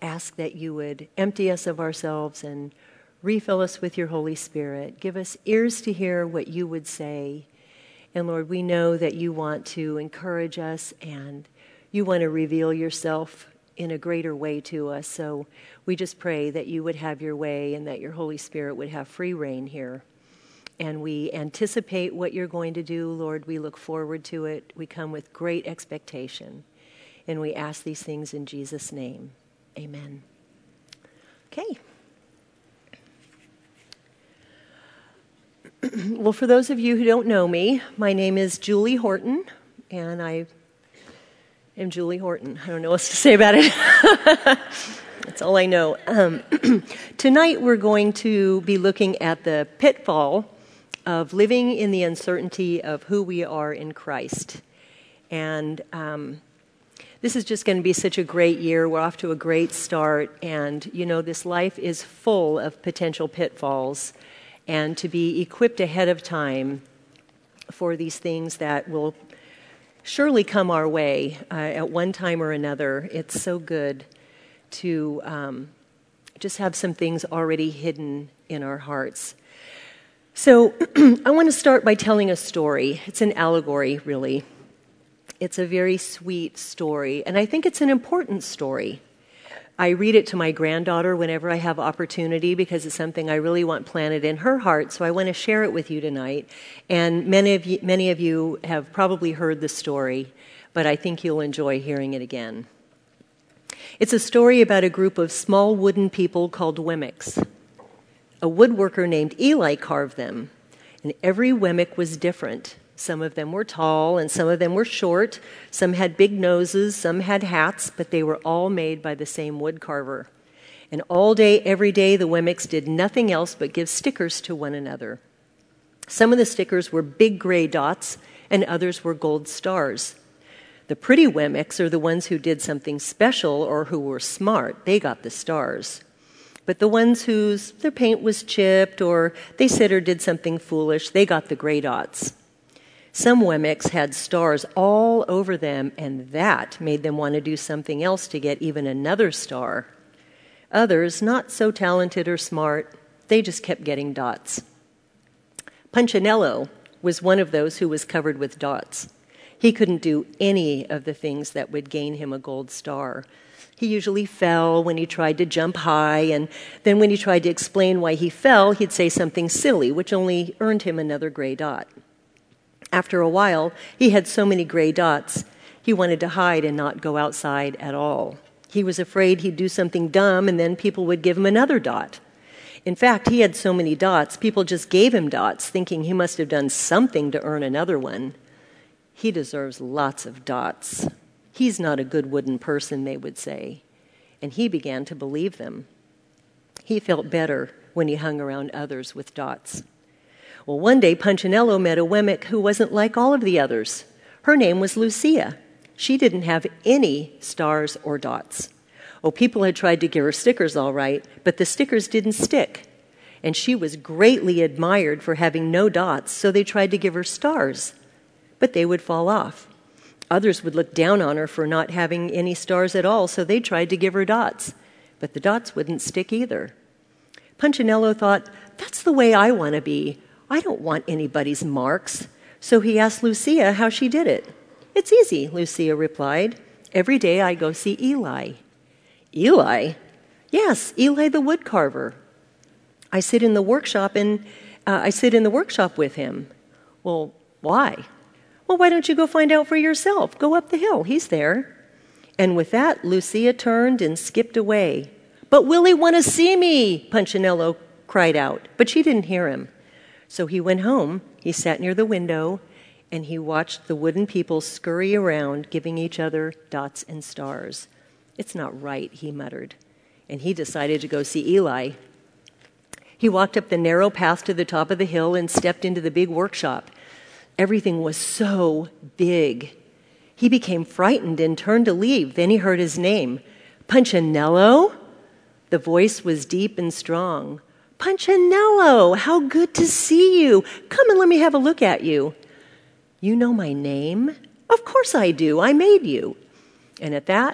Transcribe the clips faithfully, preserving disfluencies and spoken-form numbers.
ask that you would empty us of ourselves and refill us with your Holy Spirit. Give us ears to hear what you would say. And Lord, we know that you want to encourage us and you want to reveal yourself in a greater way to us. So we just pray that you would have your way and that your Holy Spirit would have free reign here. And we anticipate what you're going to do, Lord. We look forward to it. We come with great expectation. And we ask these things in Jesus' name. Amen. Okay. Well, for those of you who don't know me, my name is Julie Horton, and I am Julie Horton. I don't know what else to say about it. That's all I know. Um, tonight we're going to be looking at the pitfall of living in the uncertainty of who we are in Christ. And um, this is just going to be such a great year. We're off to a great start, and you know, this life is full of potential pitfalls. And to be equipped ahead of time for these things that will surely come our way uh, at one time or another. It's so good to um, just have some things already hidden in our hearts. So I want to start by telling a story. It's an allegory, really. It's a very sweet story, and I think it's an important story. I read it to my granddaughter whenever I have opportunity because it's something I really want planted in her heart, so I want to share it with you tonight. And many of you, many of you have probably heard the story, but I think you'll enjoy hearing it again. It's a story about a group of small wooden people called Wemmicks. A woodworker named Eli carved them, and every Wemmick was different. Some of them were tall, and some of them were short. Some had big noses, some had hats, but they were all made by the same wood carver. And all day, every day, the Wemmicks did nothing else but give stickers to one another. Some of the stickers were big gray dots, and others were gold stars. The pretty Wemmicks are the ones who did something special or who were smart. They got the stars. But the ones whose their paint was chipped or they said or did something foolish, they got the gray dots. Some Wemmicks had stars all over them, and that made them want to do something else to get even another star. Others, not so talented or smart, they just kept getting dots. Punchinello was one of those who was covered with dots. He couldn't do any of the things that would gain him a gold star. He usually fell when he tried to jump high, and then when he tried to explain why he fell, he'd say something silly, which only earned him another gray dot. After a while, he had so many gray dots, he wanted to hide and not go outside at all. He was afraid he'd do something dumb and then people would give him another dot. In fact, he had so many dots, people just gave him dots, thinking he must have done something to earn another one. He deserves lots of dots. He's not a good wooden person, they would say. And he began to believe them. He felt better when he hung around others with dots. Well, one day, Punchinello met a Wemmick who wasn't like all of the others. Her name was Lucia. She didn't have any stars or dots. Oh, people had tried to give her stickers all right, but the stickers didn't stick. And she was greatly admired for having no dots, so they tried to give her stars, but they would fall off. Others would look down on her for not having any stars at all, so they tried to give her dots, but the dots wouldn't stick either. Punchinello thought, that's the way I want to be. I don't want anybody's marks. So he asked Lucia how she did it. It's easy, Lucia replied. Every day I go see Eli. Eli? Yes, Eli the woodcarver. I sit in the workshop and uh, I sit in the workshop with him. Well, why? Well, why don't you go find out for yourself? Go up the hill. He's there. And with that, Lucia turned and skipped away. But will he want to see me? Punchinello cried out, but she didn't hear him. So he went home, he sat near the window, and he watched the wooden people scurry around, giving each other dots and stars. It's not right, he muttered, and he decided to go see Eli. He walked up the narrow path to the top of the hill and stepped into the big workshop. Everything was so big. He became frightened and turned to leave. Then he heard his name. Punchinello? The voice was deep and strong. Punchinello, how good to see you. Come and let me have a look at you. You know my name? Of course I do. I made you. And at that,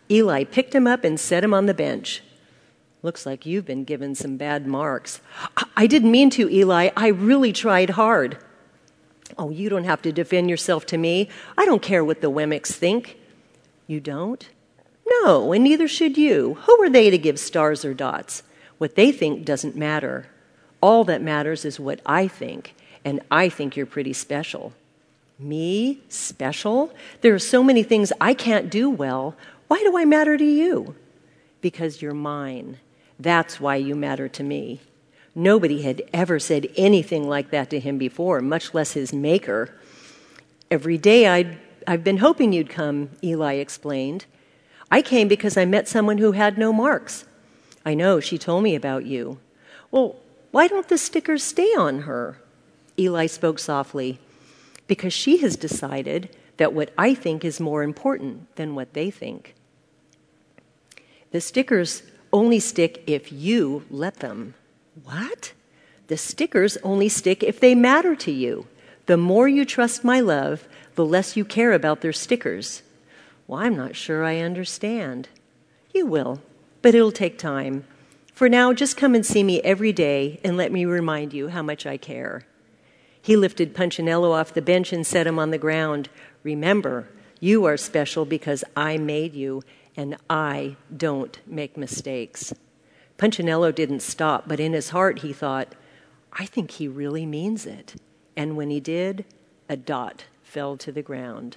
Eli picked him up and set him on the bench. Looks like you've been given some bad marks. I didn't mean to, Eli. I really tried hard. Oh, you don't have to defend yourself to me. I don't care what the Wemmicks think. You don't? No, and neither should you. Who are they to give stars or dots? What they think doesn't matter. All that matters is what I think, and I think you're pretty special. Me? Special? There are so many things I can't do well. Why do I matter to you? Because you're mine. That's why you matter to me. Nobody had ever said anything like that to him before, much less his maker. Every day I'd, I've been hoping you'd come, Eli explained. I came because I met someone who had no marks. I know, she told me about you. Well, why don't the stickers stay on her? Eli spoke softly. Because she has decided that what I think is more important than what they think. The stickers only stick if you let them. What? The stickers only stick if they matter to you. The more you trust my love, the less you care about their stickers. Well, I'm not sure I understand. You will, but it'll take time. For now, just come and see me every day and let me remind you how much I care. He lifted Punchinello off the bench and set him on the ground. Remember, you are special because I made you, and I don't make mistakes. Punchinello didn't stop, but in his heart he thought, I think he really means it. And when he did, a dot fell to the ground.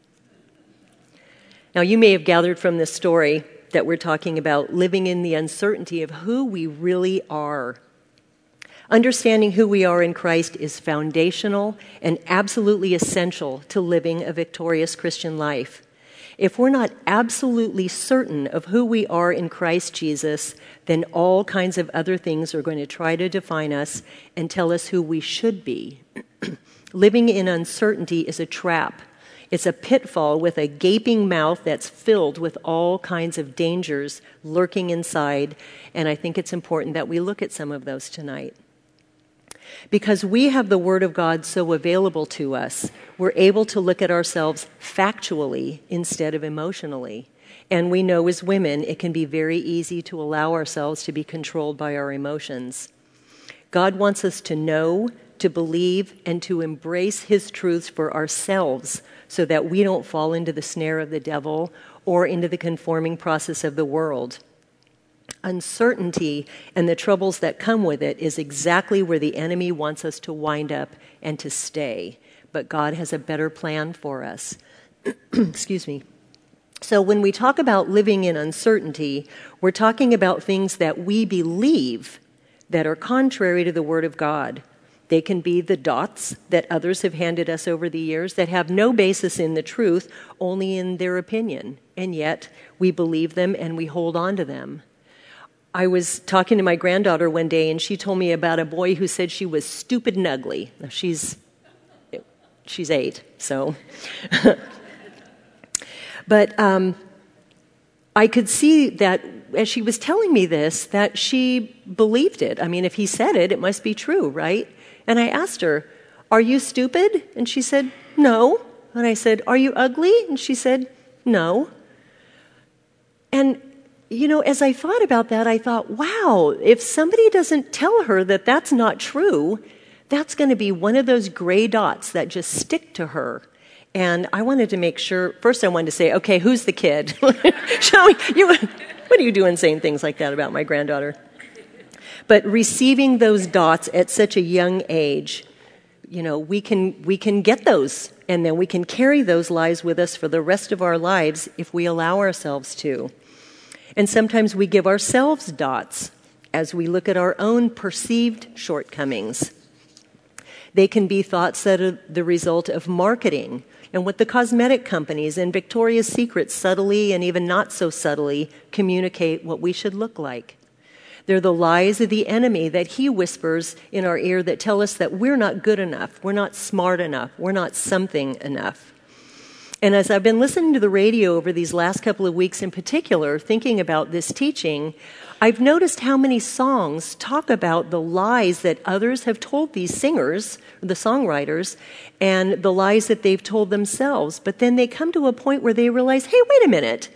Now, you may have gathered from this story that we're talking about living in the uncertainty of who we really are. Understanding who we are in Christ is foundational and absolutely essential to living a victorious Christian life. If we're not absolutely certain of who we are in Christ Jesus, then all kinds of other things are going to try to define us and tell us who we should be. Living in uncertainty is a trap. It's a pitfall with a gaping mouth that's filled with all kinds of dangers lurking inside, and I think it's important that we look at some of those tonight. Because we have the Word of God so available to us, we're able to look at ourselves factually instead of emotionally. And we know as women, it can be very easy to allow ourselves to be controlled by our emotions. God wants us to know, to believe, and to embrace His truths for ourselves so that we don't fall into the snare of the devil or into the conforming process of the world. Uncertainty and the troubles that come with it is exactly where the enemy wants us to wind up and to stay. But God has a better plan for us. Excuse me. So when we talk about living in uncertainty, we're talking about things that we believe that are contrary to the Word of God. They can be the dots that others have handed us over the years that have no basis in the truth, only in their opinion. And yet we believe them and we hold on to them. I was talking to my granddaughter one day, and she told me about a boy who said she was stupid and ugly. Now, she's she's eight, so. But um, I could see that as she was telling me this, that she believed it. I mean, if he said it, it must be true, right? And I asked her, "Are you stupid?" And she said, "No." And I said, "Are you ugly?" And she said, "No." And you know, as I thought about that, I thought, wow, if somebody doesn't tell her that that's not true, that's going to be one of those gray dots that just stick to her. And I wanted to make sure, first I wanted to say, okay, who's the kid? Shall we, you, what are you doing saying things like that about my granddaughter? But receiving those dots at such a young age, you know, we can we can get those, and then we can carry those lies with us for the rest of our lives if we allow ourselves to. And sometimes we give ourselves dots as we look at our own perceived shortcomings. They can be thoughts that are the result of marketing and what the cosmetic companies and Victoria's Secret subtly and even not so subtly communicate what we should look like. They're the lies of the enemy that he whispers in our ear that tell us that we're not good enough, we're not smart enough, we're not something enough. And as I've been listening to the radio over these last couple of weeks in particular, thinking about this teaching, I've noticed how many songs talk about the lies that others have told these singers, the songwriters, and the lies that they've told themselves. But then they come to a point where they realize, hey, wait a minute,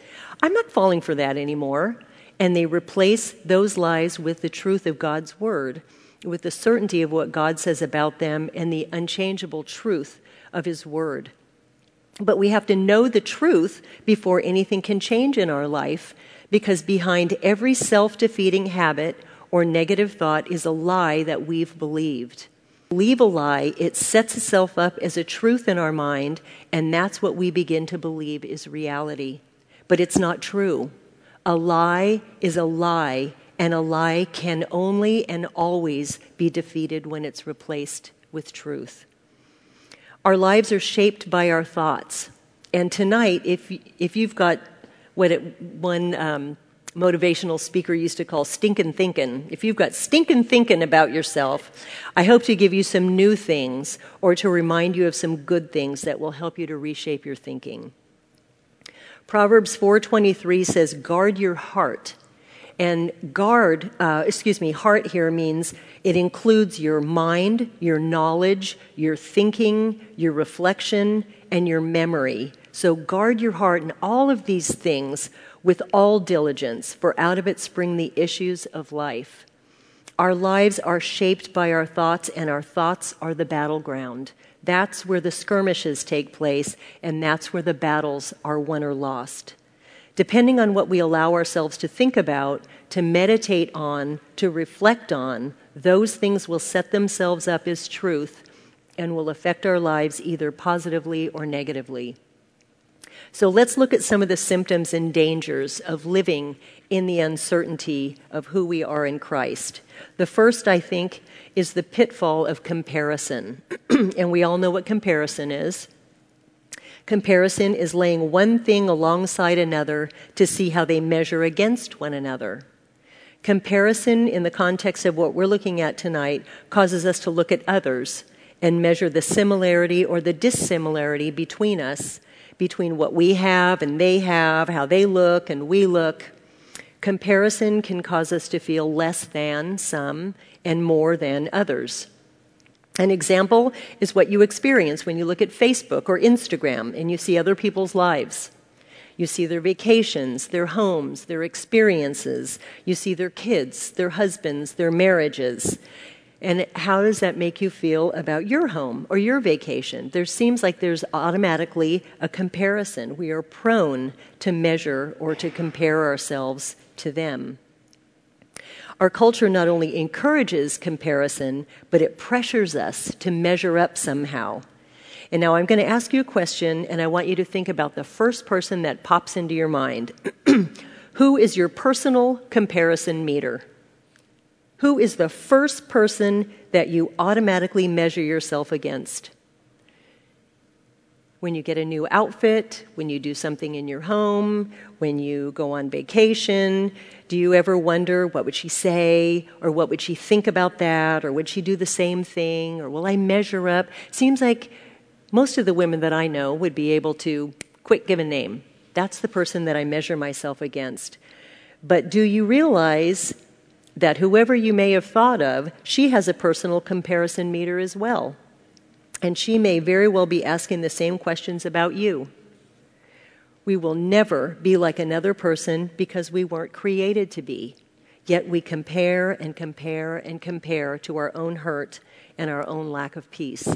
I'm not falling for that anymore. And they replace those lies with the truth of God's word, with the certainty of what God says about them and the unchangeable truth of his word. But we have to know the truth before anything can change in our life, because behind every self-defeating habit or negative thought is a lie that we've believed. Believe a lie, it sets itself up as a truth in our mind, and that's what we begin to believe is reality. But it's not true. A lie is a lie, and a lie can only and always be defeated when it's replaced with truth. Our lives are shaped by our thoughts. And tonight, if if you've got what it, one um, motivational speaker used to call stinkin' thinkin', if you've got stinkin' thinkin' about yourself, I hope to give you some new things or to remind you of some good things that will help you to reshape your thinking. Proverbs four twenty-three says, guard your heart. And guard, uh, excuse me, heart here means it includes your mind, your knowledge, your thinking, your reflection, and your memory. So guard your heart and all of these things with all diligence, for out of it spring the issues of life. Our lives are shaped by our thoughts, and our thoughts are the battleground. That's where the skirmishes take place, and that's where the battles are won or lost. Depending on what we allow ourselves to think about, to meditate on, to reflect on, those things will set themselves up as truth and will affect our lives either positively or negatively. So let's look at some of the symptoms and dangers of living in the uncertainty of who we are in Christ. The first, I think, is the pitfall of comparison. And we all know what comparison is. Comparison is laying one thing alongside another to see how they measure against one another. Comparison, in the context of what we're looking at tonight, causes us to look at others and measure the similarity or the dissimilarity between us, between what we have and they have, how they look and we look. Comparison can cause us to feel less than some and more than others. An example is what you experience when you look at Facebook or Instagram and you see other people's lives. You see their vacations, their homes, their experiences. You see their kids, their husbands, their marriages. And how does that make you feel about your home or your vacation? There seems like there's automatically a comparison. We are prone to measure or to compare ourselves to them. Our culture not only encourages comparison, but it pressures us to measure up somehow. And now I'm going to ask you a question, and I want you to think about the first person that pops into your mind. Who is your personal comparison meter? Who is the first person that you automatically measure yourself against? When you get a new outfit, when you do something in your home, when you go on vacation, do you ever wonder, what would she say? Or what would she think about that? Or would she do the same thing? Or will I measure up? Seems like most of the women that I know would be able to quick give a name. That's the person that I measure myself against. But do you realize that whoever you may have thought of, she has a personal comparison meter as well? And she may very well be asking the same questions about you. We will never be like another person because we weren't created to be. Yet we compare and compare and compare to our own hurt and our own lack of peace.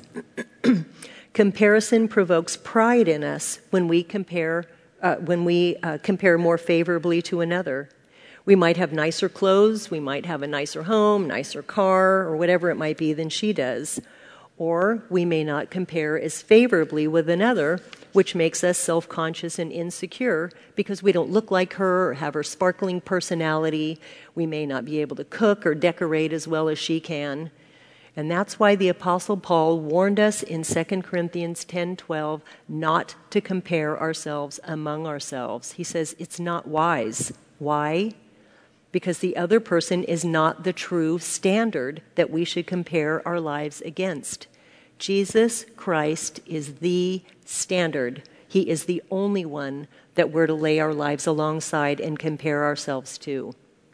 Comparison provokes pride in us when we compare, uh, when we uh, compare more favorably to another. We might have nicer clothes, we might have a nicer home, nicer car, or whatever it might be than she does. Or we may not compare as favorably with another, which makes us self-conscious and insecure because we don't look like her or have her sparkling personality. We may not be able to cook or decorate as well as she can. And that's why the Apostle Paul warned us in Second Corinthians ten twelve not to compare ourselves among ourselves. He says it's not wise. Why? Because the other person is not the true standard that we should compare our lives against. Jesus Christ is the standard. He is the only one that we're to lay our lives alongside and compare ourselves to.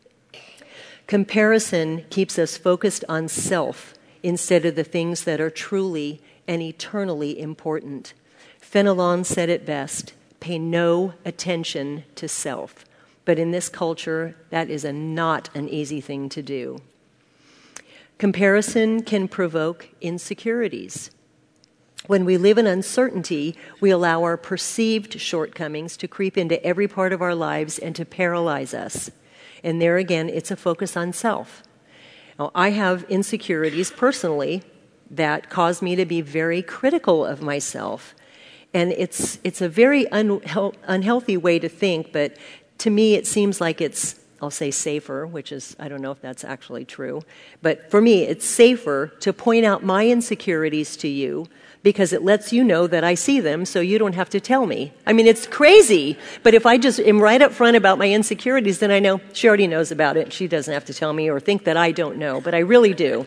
Comparison keeps us focused on self instead of the things that are truly and eternally important. Fenelon said it best, pay no attention to self. But in this culture, that is a not an easy thing to do. Comparison can provoke insecurities. When we live in uncertainty, we allow our perceived shortcomings to creep into every part of our lives and to paralyze us. And there again, it's a focus on self. Now, I have insecurities personally that cause me to be very critical of myself. And it's it's a very unhe- unhealthy way to think, but to me it seems like it's, I'll say safer, which is, I don't know if that's actually true, but for me it's safer to point out my insecurities to you because it lets you know that I see them so you don't have to tell me. I mean, it's crazy, but if I just am right up front about my insecurities, then I know she already knows about it. She doesn't have to tell me or think that I don't know, but I really do.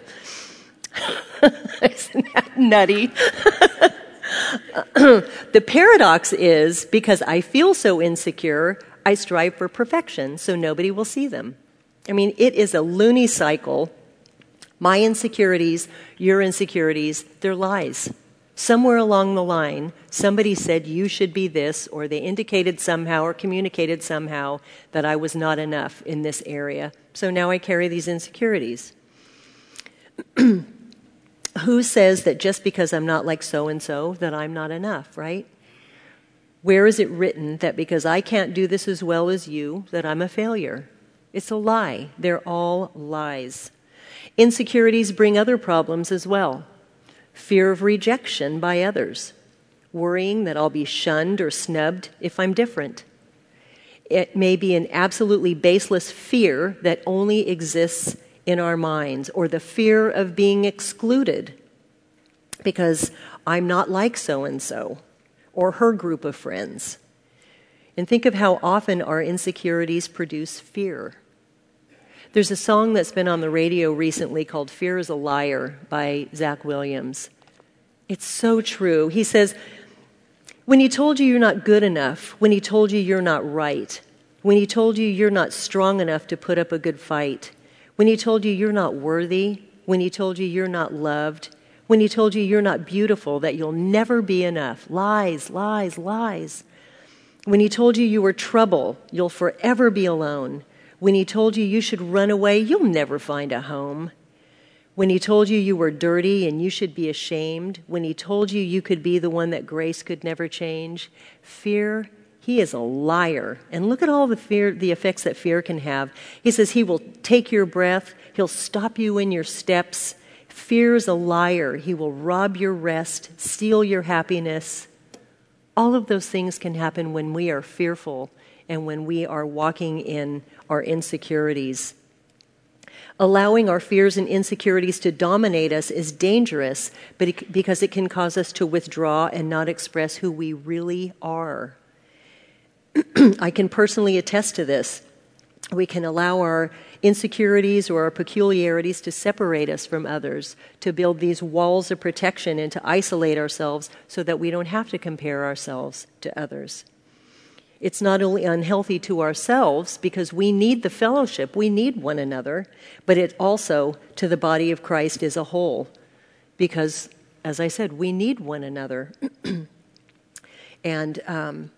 Isn't that nutty? The paradox is, because I feel so insecure, I strive for perfection so nobody will see them. I mean, it is a loony cycle. My insecurities, your insecurities, they're lies. Somewhere along the line, somebody said you should be this, or they indicated somehow or communicated somehow that I was not enough in this area. So now I carry these insecurities. Who says that just because I'm not like so-and-so that I'm not enough, right? Where is it written that because I can't do this as well as you, that I'm a failure? It's a lie. They're all lies. Insecurities bring other problems as well. Fear of rejection by others. Worrying that I'll be shunned or snubbed if I'm different. It may be an absolutely baseless fear that only exists in our minds, or the fear of being excluded because I'm not like so-and-so or her group of friends. And think of how often our insecurities produce fear. There's a song that's been on the radio recently called Fear is a Liar by Zach Williams. It's so true. He says, when he told you you're not good enough, when he told you you're not right, when he told you you're not strong enough to put up a good fight, when he told you you're not worthy, when he told you you're not loved, when he told you you're not beautiful, that you'll never be enough. Lies, lies, lies. When he told you you were trouble, you'll forever be alone. When he told you you should run away, you'll never find a home. When he told you you were dirty and you should be ashamed. When he told you you could be the one that grace could never change. Fear, he is a liar. And look at all the fear, the effects that fear can have. He says he will take your breath. He'll stop you in your steps. Fear is a liar. He will rob your rest, steal your happiness. All of those things can happen when we are fearful and when we are walking in our insecurities. Allowing our fears and insecurities to dominate us is dangerous, but it, because it can cause us to withdraw and not express who we really are. I can personally attest to this. We can allow our insecurities or our peculiarities to separate us from others, to build these walls of protection and to isolate ourselves so that we don't have to compare ourselves to others. It's not only unhealthy to ourselves because we need the fellowship, we need one another, but it also to the body of Christ as a whole because, as I said, we need one another. and um,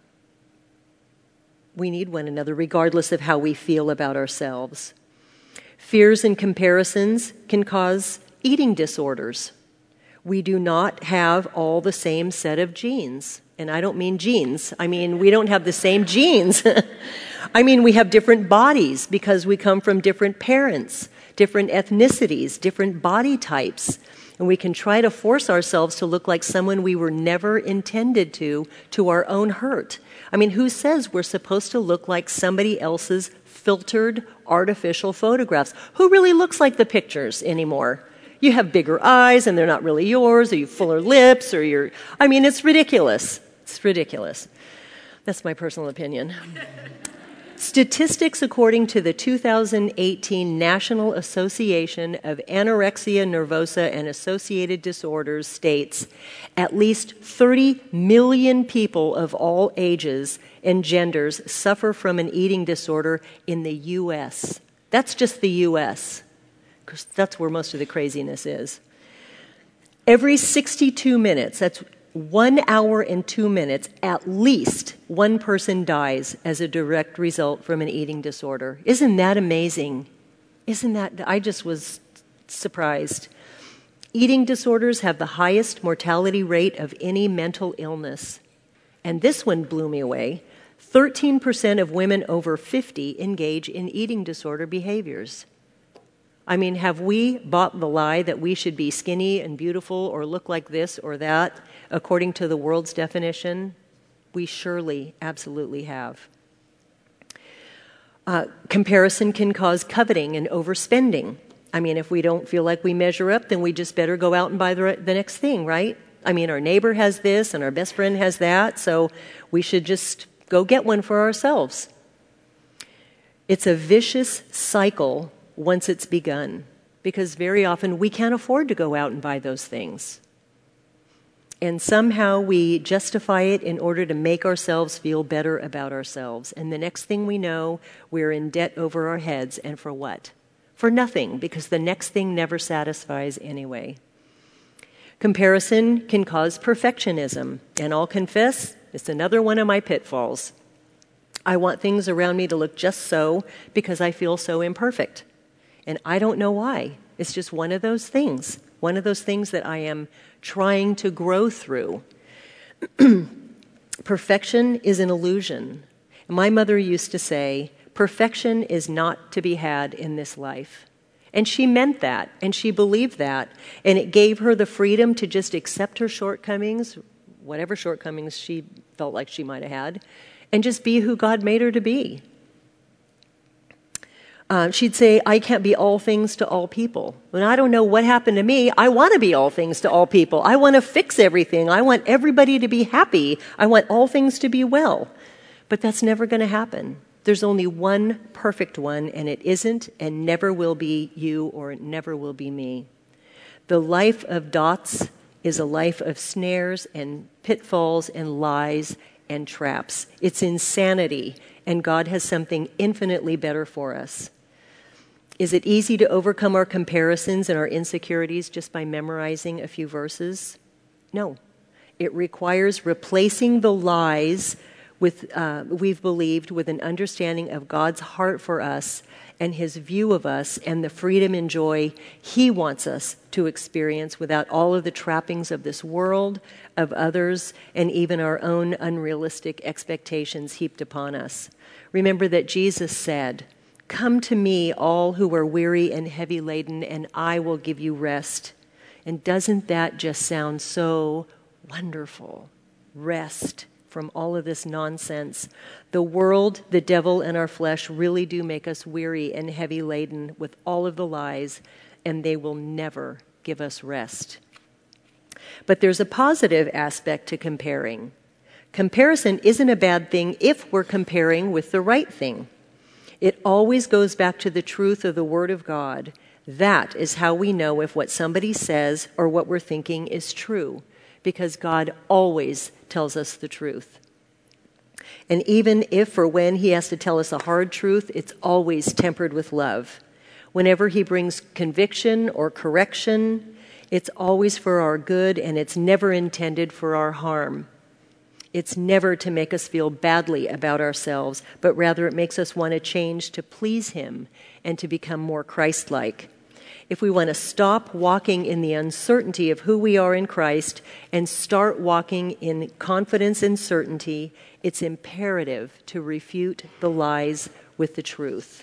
we need one another regardless of how we feel about ourselves. Fears and comparisons can cause eating disorders. We do not have all the same set of genes. And I don't mean genes. I mean, we don't have the same genes. I mean, we have different bodies because we come from different parents, different ethnicities, different body types. And we can try to force ourselves to look like someone we were never intended to, to our own hurt. I mean, who says we're supposed to look like somebody else's filtered, artificial photographs? Who really looks like the pictures anymore? You have bigger eyes and they're not really yours, or you have fuller lips, or you're... I mean, it's ridiculous. It's ridiculous. That's my personal opinion. Statistics according to the two thousand eighteen National Association of Anorexia Nervosa and Associated Disorders states at least thirty million people of all ages and genders suffer from an eating disorder in the U S. That's just the U S, because that's where most of the craziness is. Every sixty-two minutes, that's one hour and two minutes, at least one person dies as a direct result from an eating disorder. Isn't that amazing? Isn't that, I just was surprised. Eating disorders have the highest mortality rate of any mental illness. And this one blew me away. thirteen percent of women over fifty engage in eating disorder behaviors. I mean, have we bought the lie that we should be skinny and beautiful or look like this or that according to the world's definition? We surely, absolutely have. Uh, comparison can cause coveting and overspending. I mean, if we don't feel like we measure up, then we just better go out and buy the, the next thing, right? I mean, our neighbor has this and our best friend has that, so we should just go get one for ourselves. It's a vicious cycle once it's begun, because very often we can't afford to go out and buy those things. And somehow we justify it in order to make ourselves feel better about ourselves. And the next thing we know, we're in debt over our heads. And for what? For nothing, because the next thing never satisfies anyway. Comparison can cause perfectionism. And I'll confess, it's another one of my pitfalls. I want things around me to look just so because I feel so imperfect. And I don't know why. It's just one of those things. One of those things that I am trying to grow through. Perfection is an illusion. My mother used to say, perfection is not to be had in this life. And she meant that, and she believed that. And it gave her the freedom to just accept her shortcomings, whatever shortcomings she felt like she might have had, and just be who God made her to be. Uh, she'd say, I can't be all things to all people. When I don't know what happened to me, I want to be all things to all people. I want to fix everything. I want everybody to be happy. I want all things to be well. But that's never going to happen. There's only one perfect one, and it isn't and never will be you, or it never will be me. The life of dots is a life of snares and pitfalls and lies and traps. It's insanity, and God has something infinitely better for us. Is it easy to overcome our comparisons and our insecurities just by memorizing a few verses? No. It requires replacing the lies with uh, we've believed with an understanding of God's heart for us and his view of us and the freedom and joy he wants us to experience without all of the trappings of this world, of others, and even our own unrealistic expectations heaped upon us. Remember that Jesus said, come to me, all who are weary and heavy laden, and I will give you rest. And doesn't that just sound so wonderful? Rest from all of this nonsense. The world, the devil, and our flesh really do make us weary and heavy laden with all of the lies, and they will never give us rest. But there's a positive aspect to comparing. Comparison isn't a bad thing if we're comparing with the right thing. It always goes back to the truth of the Word of God. That is how we know if what somebody says or what we're thinking is true, because God always tells us the truth. And even if or when he has to tell us a hard truth, it's always tempered with love. Whenever he brings conviction or correction, it's always for our good, and it's never intended for our harm. It's never to make us feel badly about ourselves, but rather it makes us want to change to please him and to become more Christ-like. If we want to stop walking in the uncertainty of who we are in Christ and start walking in confidence and certainty, it's imperative to refute the lies with the truth.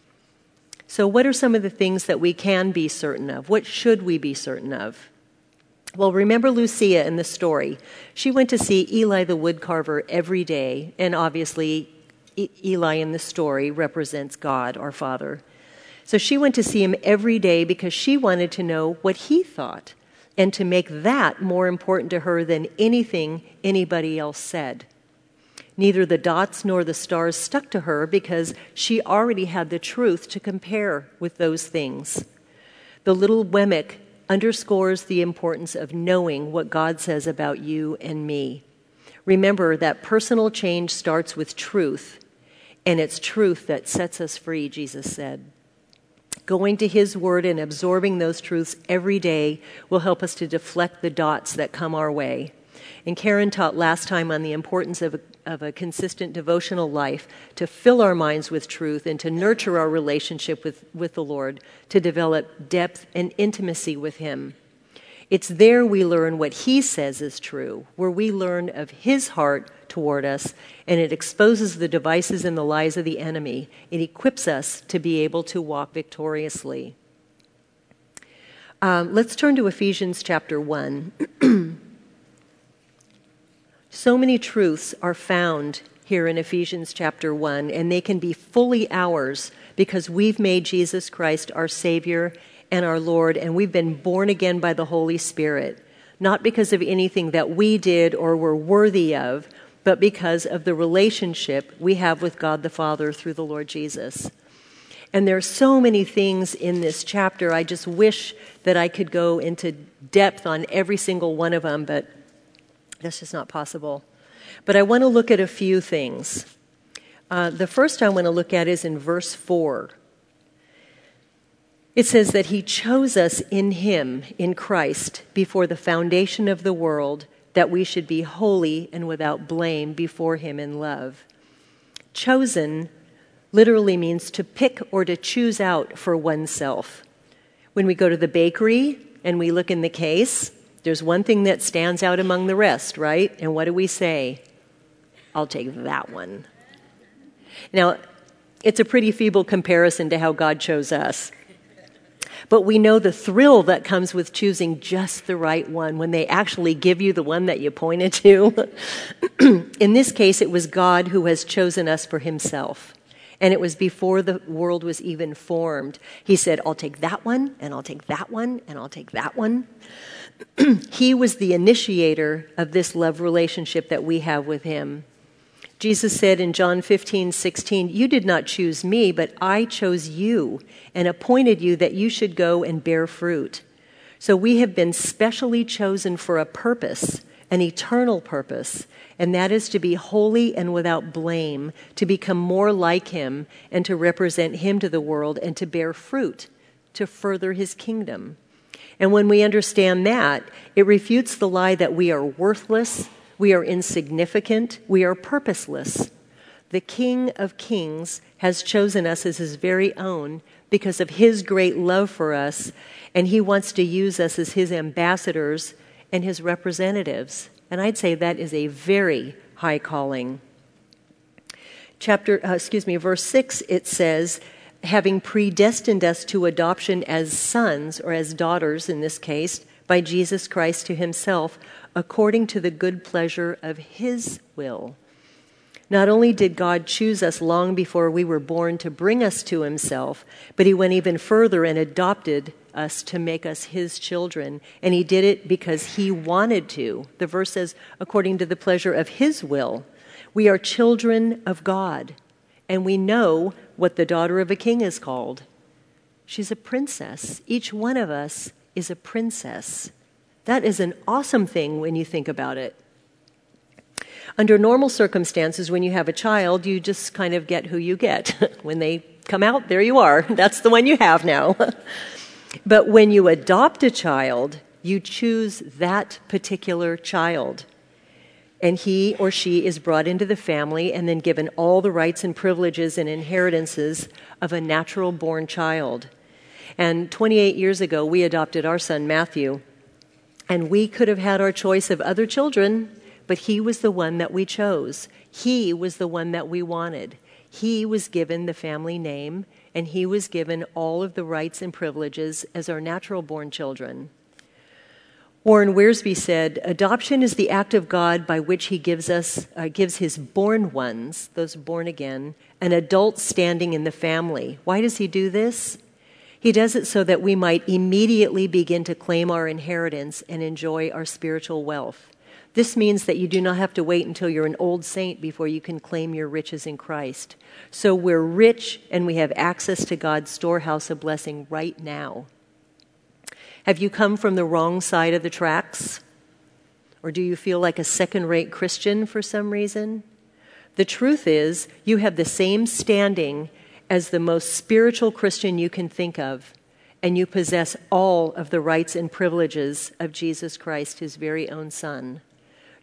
So what are some of the things that we can be certain of? What should we be certain of? Well, remember Lucia in the story. She went to see Eli the woodcarver every day, and obviously e- Eli in the story represents God, our Father. So she went to see him every day because she wanted to know what he thought and to make that more important to her than anything anybody else said. Neither the dots nor the stars stuck to her because she already had the truth to compare with those things. The little Wemmick underscores the importance of knowing what God says about you and me. Remember that personal change starts with truth, and it's truth that sets us free, Jesus said. Going to his word and absorbing those truths every day will help us to deflect the dots that come our way. And Karen taught last time on the importance of a, of a consistent devotional life to fill our minds with truth and to nurture our relationship with, with the Lord, to develop depth and intimacy with Him. It's there we learn what He says is true, where we learn of His heart toward us, and it exposes the devices and the lies of the enemy. It equips us to be able to walk victoriously. Um, let's turn to Ephesians chapter one. So many truths are found here in Ephesians chapter one, and they can be fully ours because we've made Jesus Christ our Savior and our Lord, and we've been born again by the Holy Spirit, not because of anything that we did or were worthy of, but because of the relationship we have with God the Father through the Lord Jesus. And there are so many things in this chapter. I just wish that I could go into depth on every single one of them, but that's just not possible. But I want to look at a few things. Uh, the first I want to look at is in verse four. It says that He chose us in Him, in Christ, before the foundation of the world, that we should be holy and without blame before Him in love. Chosen literally means to pick or to choose out for oneself. When we go to the bakery and we look in the case, there's one thing that stands out among the rest, right? And what do we say? I'll take that one. Now, it's a pretty feeble comparison to how God chose us. But we know the thrill that comes with choosing just the right one when they actually give you the one that you pointed to. In this case, it was God who has chosen us for Himself. And it was before the world was even formed. He said, I'll take that one, and I'll take that one, and I'll take that one. He was the initiator of this love relationship that we have with Him. Jesus said in John fifteen sixteen, you did not choose me, but I chose you and appointed you that you should go and bear fruit. So we have been specially chosen for a purpose, an eternal purpose, and that is to be holy and without blame, to become more like Him and to represent Him to the world and to bear fruit, to further His kingdom. And when we understand that, it refutes the lie that we are worthless, we are insignificant, we are purposeless. The King of Kings has chosen us as His very own because of His great love for us, and He wants to use us as His ambassadors and His representatives. And I'd say that is a very high calling. Chapter, uh, excuse me, verse six, it says, having predestined us to adoption as sons, or as daughters in this case, by Jesus Christ to Himself, according to the good pleasure of His will. Not only did God choose us long before we were born to bring us to Himself, but He went even further and adopted us to make us His children. And He did it because He wanted to. The verse says, according to the pleasure of His will. We are children of God, and we know what the daughter of a king is called. She's a princess. Each one of us is a princess. That is an awesome thing when you think about it. Under normal circumstances, when you have a child, you just kind of get who you get. When they come out, there you are. That's the one you have now. But when you adopt a child, you choose that particular child. And he or she is brought into the family and then given all the rights and privileges and inheritances of a natural-born child. And twenty-eight years ago, we adopted our son, Matthew. And we could have had our choice of other children, but he was the one that we chose. He was the one that we wanted. He was given the family name, and he was given all of the rights and privileges as our natural-born children. Warren Wiersbe said, adoption is the act of God by which He gives us, uh, gives His born ones, those born again, an adult standing in the family. Why does He do this? He does it so that we might immediately begin to claim our inheritance and enjoy our spiritual wealth. This means that you do not have to wait until you're an old saint before you can claim your riches in Christ. So we're rich and we have access to God's storehouse of blessing right now. Have you come from the wrong side of the tracks? Or do you feel like a second-rate Christian for some reason? The truth is, you have the same standing as the most spiritual Christian you can think of, and you possess all of the rights and privileges of Jesus Christ, His very own Son.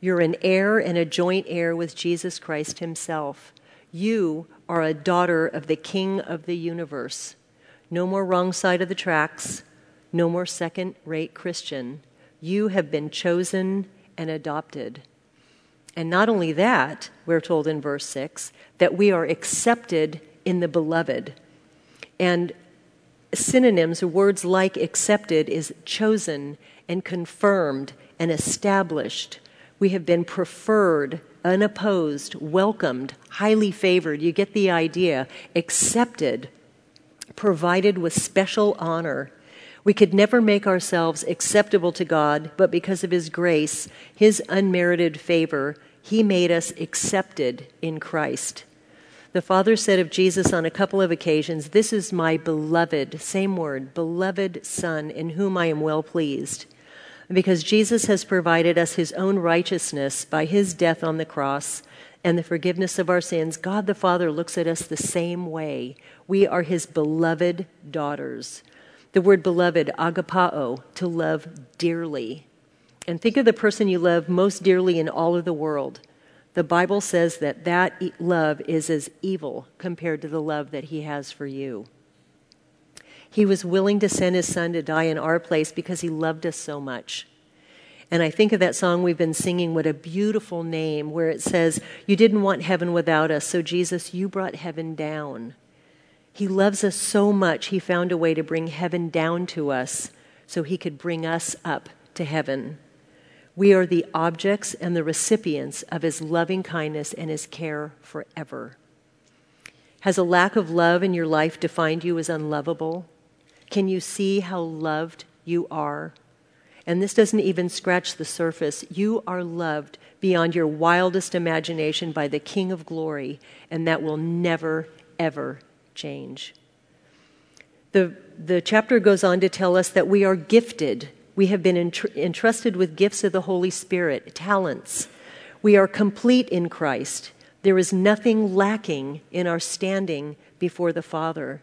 You're an heir and a joint heir with Jesus Christ himself. You are a daughter of the King of the universe. No more wrong side of the tracks. No more second-rate Christian. You have been chosen and adopted. And not only that, we're told in verse six, that we are accepted in the beloved. And synonyms, words like accepted, is chosen and confirmed and established. We have been preferred, unopposed, welcomed, highly favored. You get the idea. Accepted, provided with special honor. We could never make ourselves acceptable to God, but because of his grace, his unmerited favor, he made us accepted in Christ. The Father said of Jesus on a couple of occasions, "This is my beloved," same word, beloved Son, in whom I am well pleased. Because Jesus has provided us his own righteousness by his death on the cross and the forgiveness of our sins, God the Father looks at us the same way. We are his beloved daughters. The word beloved, agapao, to love dearly. And think of the person you love most dearly in all of the world. The Bible says that that love is as evil compared to the love that he has for you. He was willing to send his son to die in our place because he loved us so much. And I think of that song we've been singing, What a Beautiful Name, where it says, you didn't want heaven without us, so Jesus, you brought heaven down. He loves us so much, he found a way to bring heaven down to us so he could bring us up to heaven. We are the objects and the recipients of his loving kindness and his care forever. Has a lack of love in your life defined you as unlovable? Can you see how loved you are? And this doesn't even scratch the surface. You are loved beyond your wildest imagination by the King of Glory, and that will never, ever change. The, the chapter goes on to tell us that we are gifted. We have been entr- entrusted with gifts of the Holy Spirit, talents. We are complete in Christ. There is nothing lacking in our standing before the Father.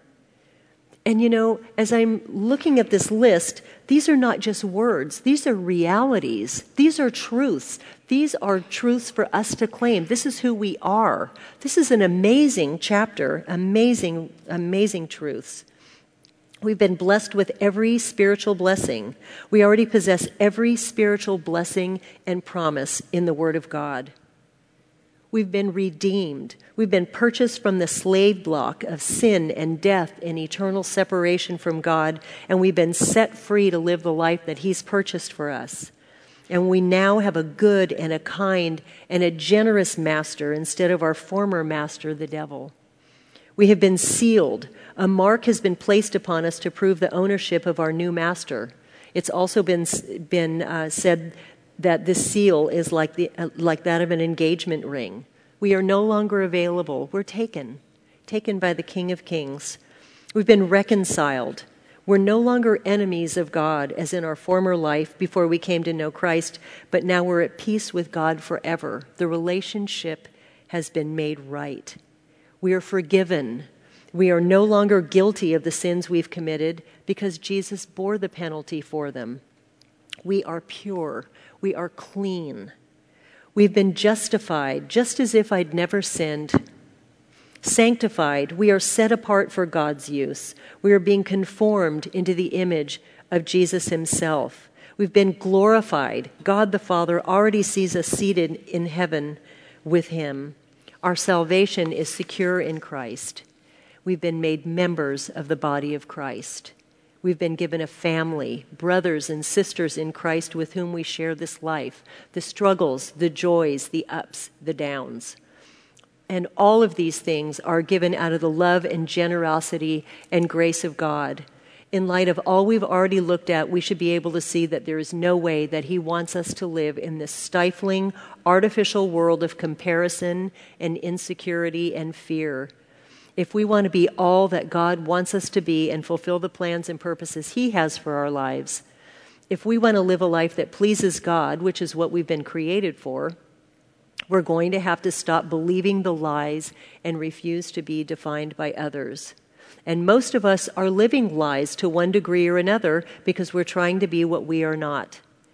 And you know, as I'm looking at this list, these are not just words. These are realities. These are truths. These are truths for us to claim. This is who we are. This is an amazing chapter, amazing, amazing truths. We've been blessed with every spiritual blessing. We already possess every spiritual blessing and promise in the Word of God. We've been redeemed. We've been purchased from the slave block of sin and death and eternal separation from God, and we've been set free to live the life that he's purchased for us. And we now have a good and a kind and a generous master instead of our former master, the devil. We have been sealed. A mark has been placed upon us to prove the ownership of our new master. It's also been, been uh, said that this seal is like the uh, like that of an engagement ring. We are no longer available. We're taken, taken by the King of Kings. We've been reconciled. We're no longer enemies of God as in our former life before we came to know Christ, but now we're at peace with God forever. The relationship has been made right. We are forgiven. We are no longer guilty of the sins we've committed because Jesus bore the penalty for them. We are pure. We are clean. We've been justified, just as if I'd never sinned. Sanctified. We are set apart for God's use. We are being conformed into the image of Jesus himself. We've been glorified. God the Father already sees us seated in heaven with him. Our salvation is secure in Christ. We've been made members of the body of Christ. We've been given a family, brothers and sisters in Christ with whom we share this life, the struggles, the joys, the ups, the downs. And all of these things are given out of the love and generosity and grace of God. In light of all we've already looked at, we should be able to see that there is no way that he wants us to live in this stifling, artificial world of comparison and insecurity and fear. If we want to be all that God wants us to be and fulfill the plans and purposes he has for our lives, if we want to live a life that pleases God, which is what we've been created for, we're going to have to stop believing the lies and refuse to be defined by others. And most of us are living lies to one degree or another because we're trying to be what we are not.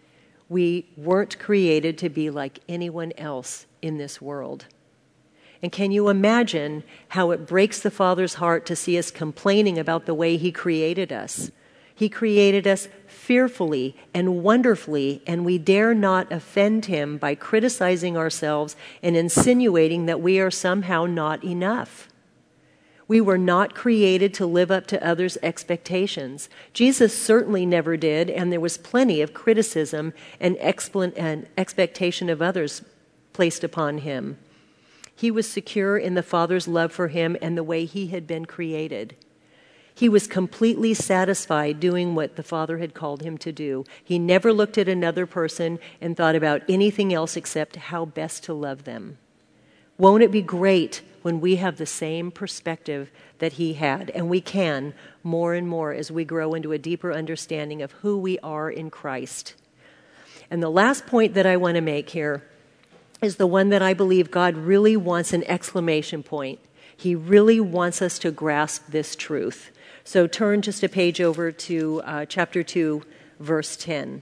We weren't created to be like anyone else in this world. And can you imagine how it breaks the Father's heart to see us complaining about the way He created us? He created us fearfully and wonderfully, and we dare not offend Him by criticizing ourselves and insinuating that we are somehow not enough. We were not created to live up to others' expectations. Jesus certainly never did, and there was plenty of criticism and, expl- and expectation of others placed upon Him. He was secure in the Father's love for him and the way he had been created. He was completely satisfied doing what the Father had called him to do. He never looked at another person and thought about anything else except how best to love them. Won't it be great when we have the same perspective that he had? And we can more and more as we grow into a deeper understanding of who we are in Christ. And the last point that I want to make here is the one that I believe God really wants an exclamation point. He really wants us to grasp this truth. So turn just a page over to uh, chapter two, verse ten.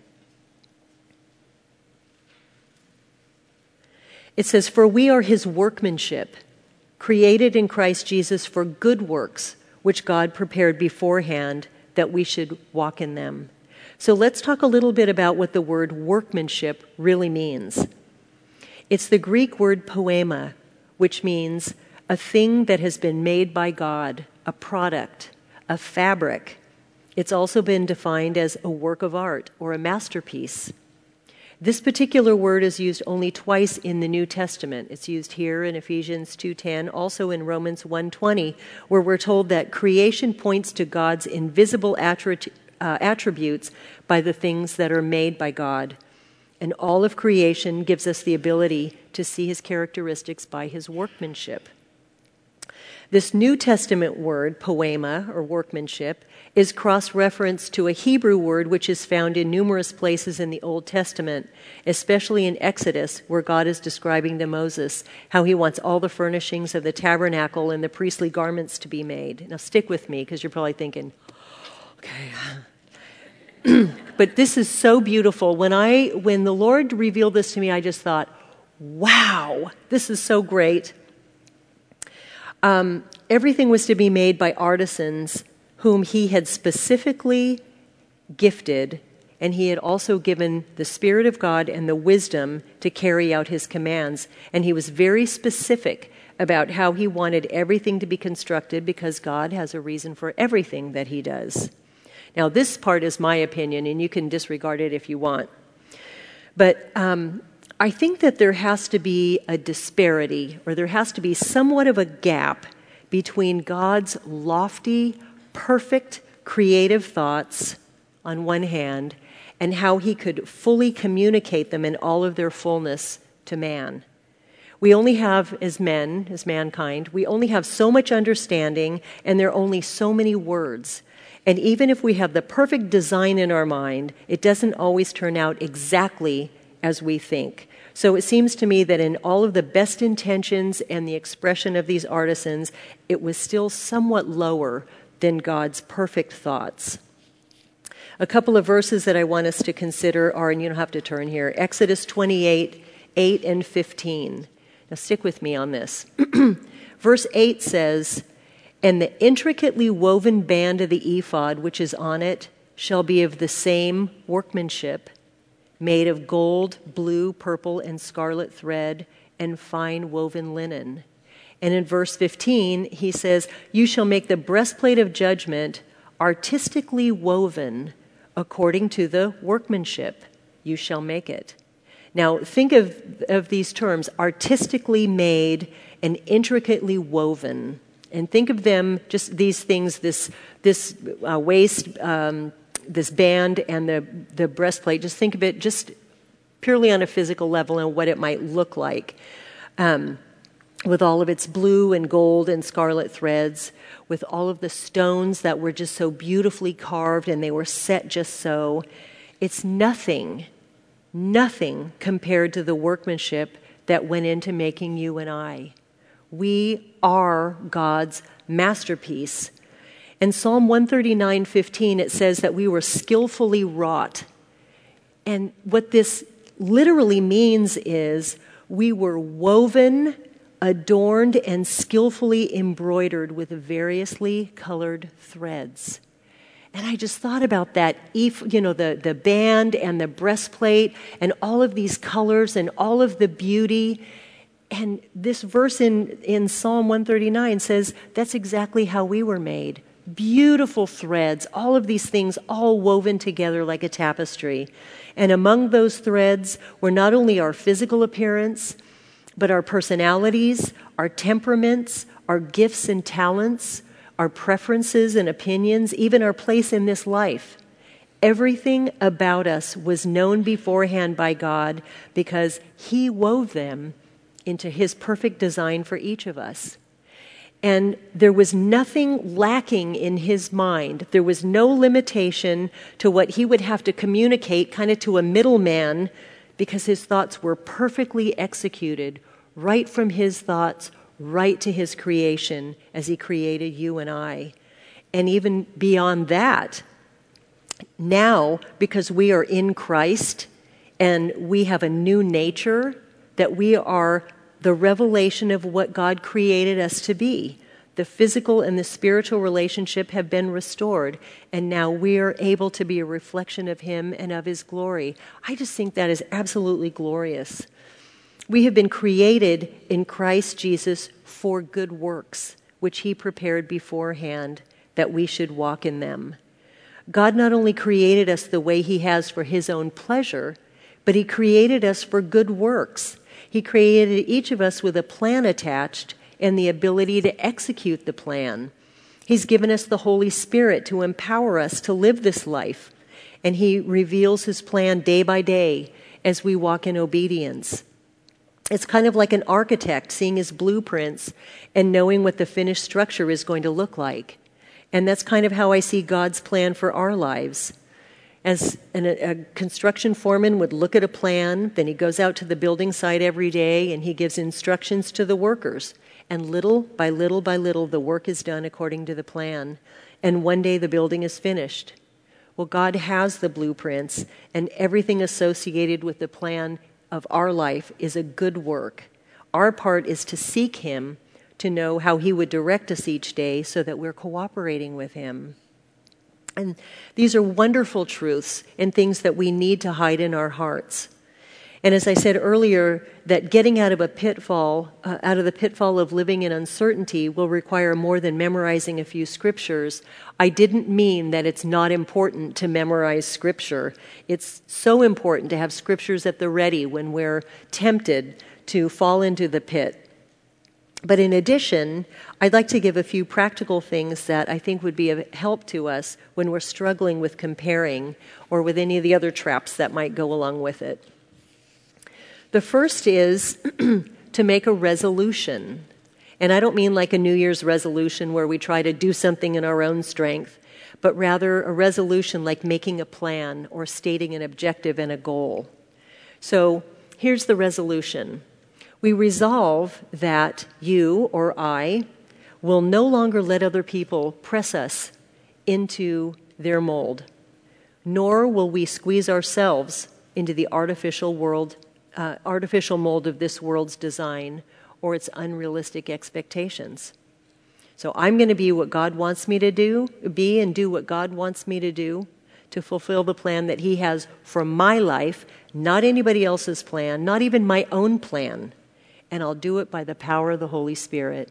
It says, "For we are his workmanship, created in Christ Jesus for good works, which God prepared beforehand that we should walk in them." So let's talk a little bit about what the word workmanship really means. It's the Greek word poema, which means a thing that has been made by God, a product, a fabric. It's also been defined as a work of art or a masterpiece. This particular word is used only twice in the New Testament. It's used here in Ephesians two ten, also in Romans one twenty, where we're told that creation points to God's invisible attri- uh, attributes by the things that are made by God. And all of creation gives us the ability to see his characteristics by his workmanship. This New Testament word, poema, or workmanship, is cross-referenced to a Hebrew word which is found in numerous places in the Old Testament, especially in Exodus, where God is describing to Moses how he wants all the furnishings of the tabernacle and the priestly garments to be made. Now stick with me, because you're probably thinking, okay... But this is so beautiful. When I, when the Lord revealed this to me, I just thought, wow, this is so great. Um, everything was to be made by artisans whom he had specifically gifted, and he had also given the Spirit of God and the wisdom to carry out his commands. And he was very specific about how he wanted everything to be constructed, because God has a reason for everything that he does. Now, this part is my opinion, and you can disregard it if you want. But um, I think that there has to be a disparity, or there has to be somewhat of a gap between God's lofty, perfect, creative thoughts on one hand, and how he could fully communicate them in all of their fullness to man. We only have, as men, as mankind, we only have so much understanding, and there are only so many words. And even if we have the perfect design in our mind, it doesn't always turn out exactly as we think. So it seems to me that in all of the best intentions and the expression of these artisans, it was still somewhat lower than God's perfect thoughts. A couple of verses that I want us to consider are, and you don't have to turn here, Exodus twenty-eight, eight and fifteen. Now stick with me on this. Verse eight says, "And the intricately woven band of the ephod which is on it shall be of the same workmanship, made of gold, blue, purple, and scarlet thread, and fine woven linen." And in verse fifteen, he says, "You shall make the breastplate of judgment artistically woven according to the workmanship. You shall make it." Now, think of, of these terms, artistically made and intricately woven. And think of them, just these things, this this uh, waist, um, this band, and the, the breastplate. Just think of it just purely on a physical level and what it might look like. Um, with all of its blue and gold and scarlet threads, with all of the stones that were just so beautifully carved and they were set just so. It's nothing, nothing compared to the workmanship that went into making you and I. We are God's masterpiece. In Psalm one thirty-nine, fifteen, it says that we were skillfully wrought. And what this literally means is we were woven, adorned, and skillfully embroidered with variously colored threads. And I just thought about that, you know, the, the band and the breastplate and all of these colors and all of the beauty. And this verse in, in Psalm one thirty-nine says that's exactly how we were made. Beautiful threads, all of these things all woven together like a tapestry. And among those threads were not only our physical appearance, but our personalities, our temperaments, our gifts and talents, our preferences and opinions, even our place in this life. Everything about us was known beforehand by God because He wove them into His perfect design for each of us. And there was nothing lacking in His mind. There was no limitation to what He would have to communicate kind of to a middleman, because His thoughts were perfectly executed right from His thoughts, right to His creation as He created you and I. And even beyond that, now, because we are in Christ and we have a new nature, that we are the revelation of what God created us to be. The physical and the spiritual relationship have been restored, and now we are able to be a reflection of Him and of His glory. I just think that is absolutely glorious. We have been created in Christ Jesus for good works, which He prepared beforehand that we should walk in them. God not only created us the way He has for His own pleasure, but He created us for good works. He created each of us with a plan attached and the ability to execute the plan. He's given us the Holy Spirit to empower us to live this life, and He reveals His plan day by day as we walk in obedience. It's kind of like an architect seeing his blueprints and knowing what the finished structure is going to look like. And that's kind of how I see God's plan for our lives. As an, a construction foreman would look at a plan, then he goes out to the building site every day and he gives instructions to the workers. And little by little by little, the work is done according to the plan. And one day the building is finished. Well, God has the blueprints, and everything associated with the plan of our life is a good work. Our part is to seek Him, to know how He would direct us each day so that we're cooperating with Him. And these are wonderful truths and things that we need to hide in our hearts. And as I said earlier, that getting out of a pitfall, uh, out of the pitfall of living in uncertainty will require more than memorizing a few scriptures. I didn't mean that it's not important to memorize scripture. It's so important to have scriptures at the ready when we're tempted to fall into the pit. But in addition, I'd like to give a few practical things that I think would be of help to us when we're struggling with comparing or with any of the other traps that might go along with it. The first is to make a resolution. And I don't mean like a New Year's resolution where we try to do something in our own strength, but rather a resolution like making a plan or stating an objective and a goal. So here's the resolution. We resolve that you or I will no longer let other people press us into their mold, nor will we squeeze ourselves into the artificial world, uh, artificial mold of this world's design or its unrealistic expectations. So I'm going to be what God wants me to do, be and do what God wants me to do to fulfill the plan that He has for my life, not anybody else's plan, not even my own plan. And I'll do it by the power of the Holy Spirit.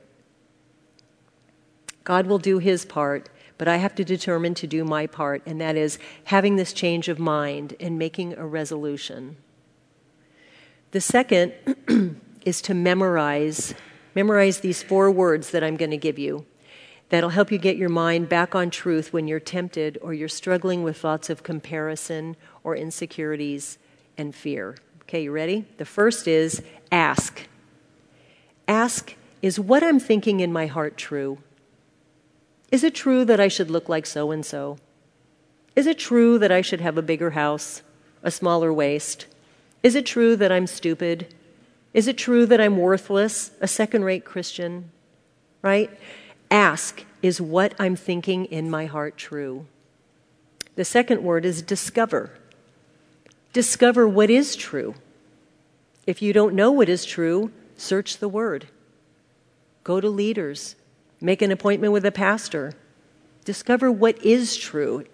God will do His part, but I have to determine to do my part, and that is having this change of mind and making a resolution. The second is to memorize, memorize these four words that I'm going to give you. That'll help you get your mind back on truth when you're tempted or you're struggling with thoughts of comparison or insecurities and fear. Okay, you ready? The first is ask. Ask, is what I'm thinking in my heart true? Is it true that I should look like so-and-so? Is it true that I should have a bigger house, a smaller waist? Is it true that I'm stupid? Is it true that I'm worthless, a second-rate Christian? Right? Ask, is what I'm thinking in my heart true? The second word is discover. Discover what is true. If you don't know what is true, search the Word. Go to leaders. Make an appointment with a pastor. Discover what is true.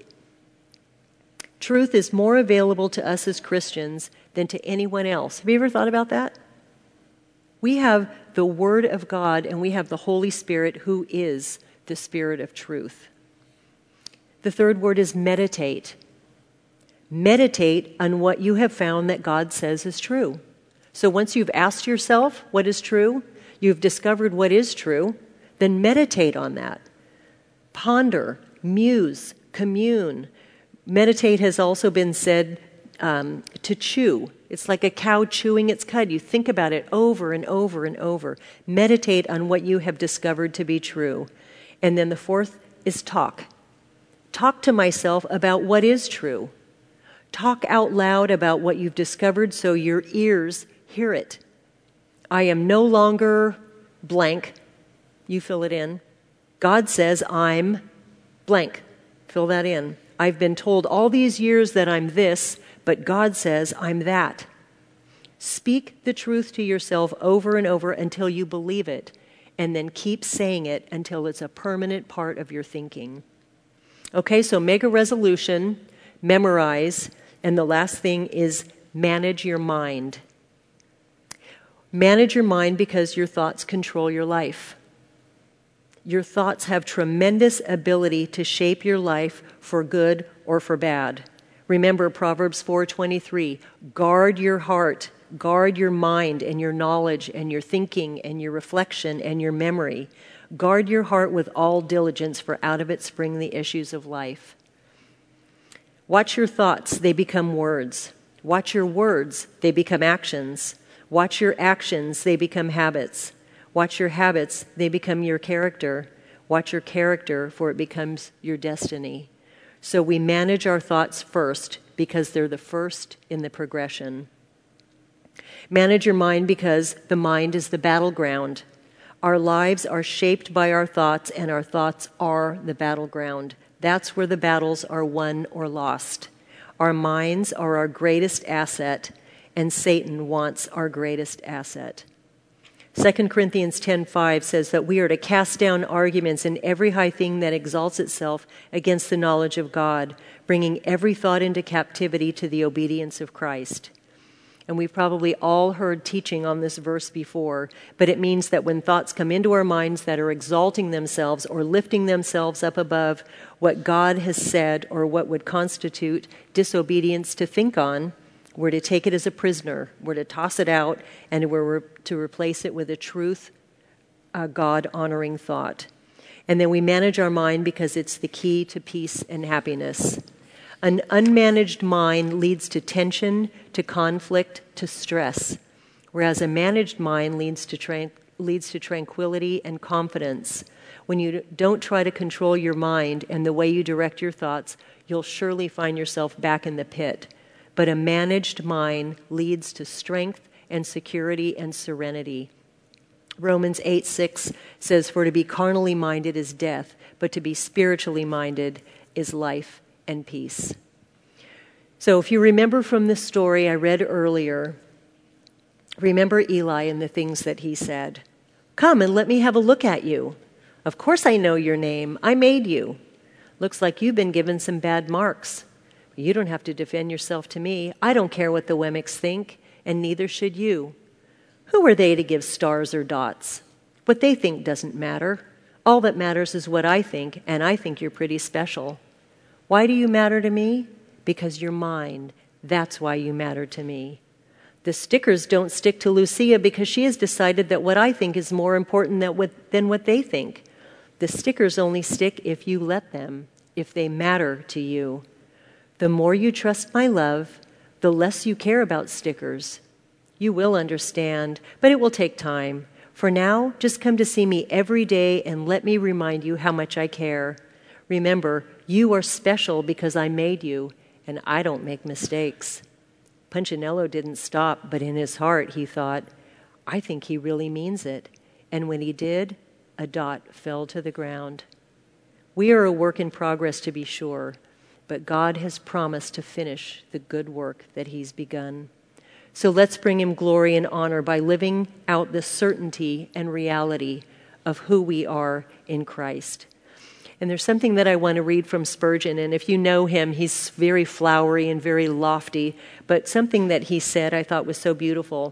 Truth is more available to us as Christians than to anyone else. Have you ever thought about that? We have the Word of God, and we have the Holy Spirit, who is the Spirit of truth. The third word is meditate. Meditate on what you have found that God says is true. So once you've asked yourself what is true, you've discovered what is true, then meditate on that. Ponder, muse, commune. Meditate has also been said um, to chew. It's like a cow chewing its cud. You think about it over and over and over. Meditate on what you have discovered to be true. And then the fourth is talk. Talk to myself about what is true. Talk out loud about what you've discovered so your ears hear it. I am no longer blank. You fill it in. God says I'm blank. Fill that in. I've been told all these years that I'm this, but God says I'm that. Speak the truth to yourself over and over until you believe it, and then keep saying it until it's a permanent part of your thinking. Okay, so make a resolution, memorize, and the last thing is manage your mind. Manage your mind because your thoughts control your life. Your thoughts have tremendous ability to shape your life for good or for bad. Remember Proverbs four twenty-three, guard your heart, guard your mind and your knowledge and your thinking and your reflection and your memory. Guard your heart with all diligence, for out of it spring the issues of life. Watch your thoughts, they become words. Watch your words, they become actions. Watch your actions, they become habits. Watch your habits, they become your character. Watch your character, for it becomes your destiny. So we manage our thoughts first because they're the first in the progression. Manage your mind because the mind is the battleground. Our lives are shaped by our thoughts, and our thoughts are the battleground. That's where the battles are won or lost. Our minds are our greatest asset, and Satan wants our greatest asset. Second Corinthians ten five says that we are to cast down arguments and every high thing that exalts itself against the knowledge of God, bringing every thought into captivity to the obedience of Christ. And we've probably all heard teaching on this verse before, but it means that when thoughts come into our minds that are exalting themselves or lifting themselves up above what God has said or what would constitute disobedience to think on, we're to take it as a prisoner. We're to toss it out, and we're to replace it with a truth, a God-honoring thought. And then we manage our mind because it's the key to peace and happiness. An unmanaged mind leads to tension, to conflict, to stress, whereas a managed mind leads to tran- leads to tranquility and confidence. When you don't try to control your mind and the way you direct your thoughts, you'll surely find yourself back in the pit. But a managed mind leads to strength and security and serenity. Romans eight six says, "For to be carnally minded is death, but to be spiritually minded is life and peace." So if you remember from the story I read earlier, remember Eli and the things that he said. "Come and let me have a look at you. Of course I know your name. I made you. Looks like you've been given some bad marks. You don't have to defend yourself to me. I don't care what the Wemmicks think, and neither should you. Who are they to give stars or dots? What they think doesn't matter. All that matters is what I think, and I think you're pretty special. Why do you matter to me? Because you're mine. That's why you matter to me. The stickers don't stick to Lucia because she has decided that what I think is more important than what, than what they think. The stickers only stick if you let them, if they matter to you. The more you trust my love, the less you care about stickers. You will understand, but it will take time. For now, just come to see me every day and let me remind you how much I care. Remember, you are special because I made you, and I don't make mistakes." Punchinello didn't stop, but in his heart he thought, "I think he really means it." And when he did, a dot fell to the ground. We are a work in progress, to be sure. but God has promised to finish the good work that he's begun. So let's bring him glory and honor by living out the certainty and reality of who we are in Christ. And there's something that I want to read from Spurgeon, and if you know him, he's very flowery and very lofty, but something that he said I thought was so beautiful.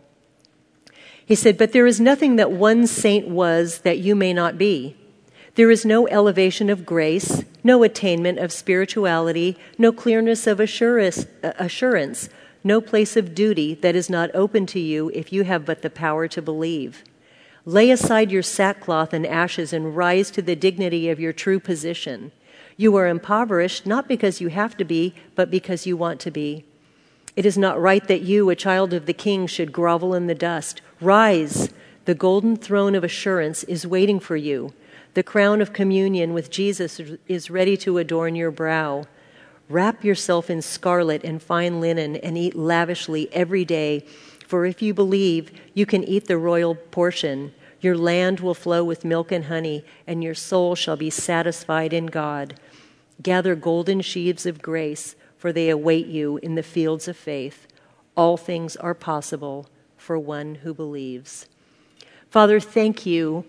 He said, "But there is nothing that one saint was that you may not be. There is no elevation of grace, no attainment of spirituality, no clearness of assurance, assurance, no place of duty that is not open to you if you have but the power to believe. Lay aside your sackcloth and ashes and rise to the dignity of your true position. You are impoverished not because you have to be, but because you want to be. It is not right that you, a child of the King, should grovel in the dust. Rise! The golden throne of assurance is waiting for you. The crown of communion with Jesus is ready to adorn your brow. Wrap yourself in scarlet and fine linen and eat lavishly every day, for if you believe, you can eat the royal portion. Your land will flow with milk and honey, and your soul shall be satisfied in God. Gather golden sheaves of grace, for they await you in the fields of faith. All things are possible for one who believes." Father, thank you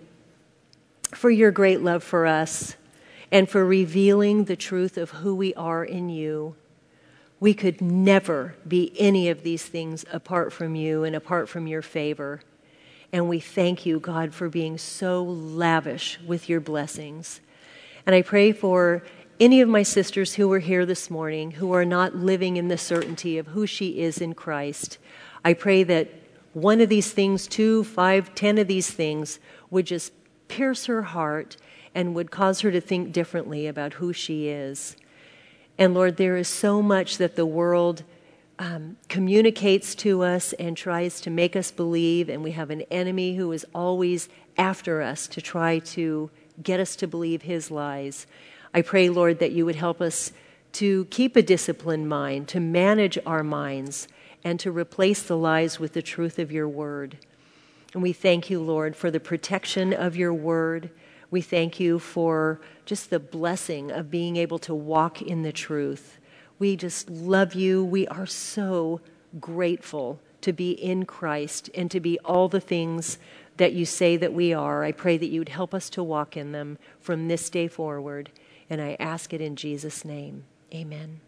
for your great love for us and for revealing the truth of who we are in you. We could never be any of these things apart from you and apart from your favor. And we thank you, God, for being so lavish with your blessings. And I pray for any of my sisters who are here this morning who are not living in the certainty of who she is in Christ. I pray that one of these things, two, five, ten of these things would just pierce her heart and would cause her to think differently about who she is. And Lord, there is so much that the world um, communicates to us and tries to make us believe, and we have an enemy who is always after us to try to get us to believe his lies. I pray, Lord, that you would help us to keep a disciplined mind, to manage our minds, and to replace the lies with the truth of your word. And we thank you, Lord, for the protection of your word. We thank you for just the blessing of being able to walk in the truth. We just love you. We are so grateful to be in Christ and to be all the things that you say that we are. I pray that you would help us to walk in them from this day forward. And I ask it in Jesus' name. Amen.